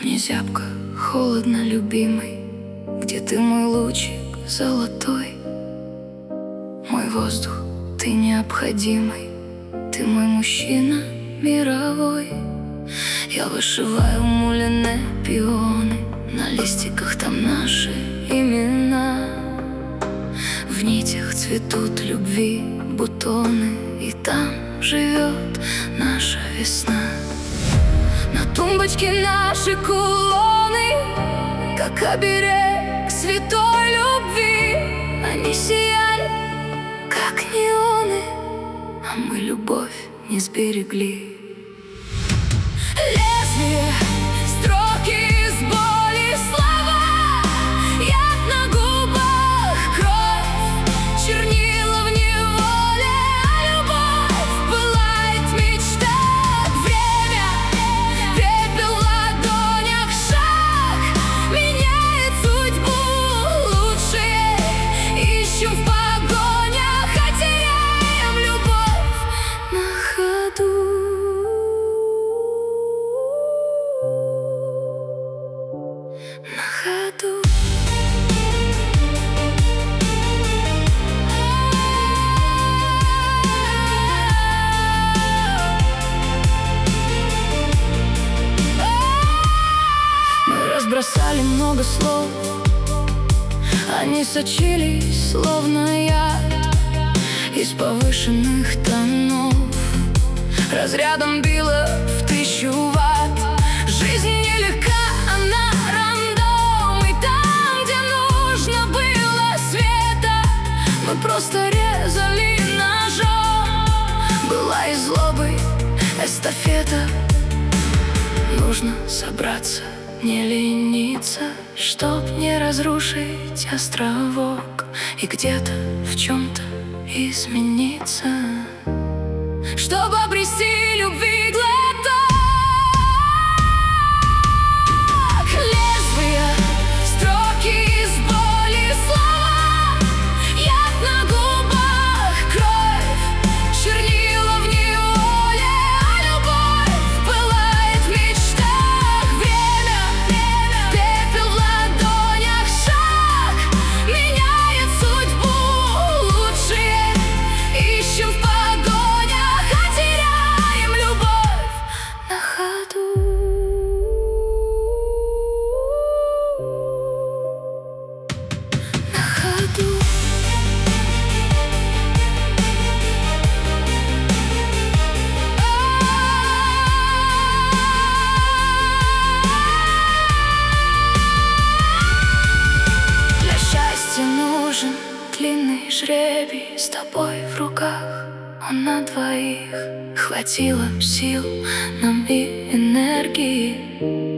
Мне зябко, холодно, любимый, где ты, мой лучик золотой? Мой воздух, ты необходимый, ты мой мужчина мировой. Я вышиваю муляне пионы, на листиках там наши имена. В нитях цветут любви бутоны, и там живет наша весна. На тумбочке наши кулоны, как оберег святой любви. Они сияли, как неоны, а мы любовь не сберегли. Лезвие, строки из боли, слова, яд на губах, кровь, чернила в неволе, а любовь пылает в мечтах. Время, пепел в ладонях, шаг меняет судьбу. Лучшее ищем в погонях, а теряем любовь на ходу. На ходу. Мы разбросали много слов, они сочились, словно яд, из повышенных тонов. Разрядом било в 1000 ватт. Жизнь нелегка, она рандом, и там, где нужно было света, мы просто резали ножом. Была и злобой эстафета. Нужно собраться, не лениться, чтоб не разрушить островок и где-то в чем-то измениться, чтобы обрести любви глоток. Лезвия, строки из боли, слова, яд на губах, кровь, чернила в неволе, а любовь пылает в мечтах. Время, пепел в ладонях, шаг меняет судьбу. Лучшее ищем в погонях, а теряем любовь на ходу. На ходу. Для счастья нужен длинный жребий, с тобой в руках он на двоих. Хватило сил нам и энергии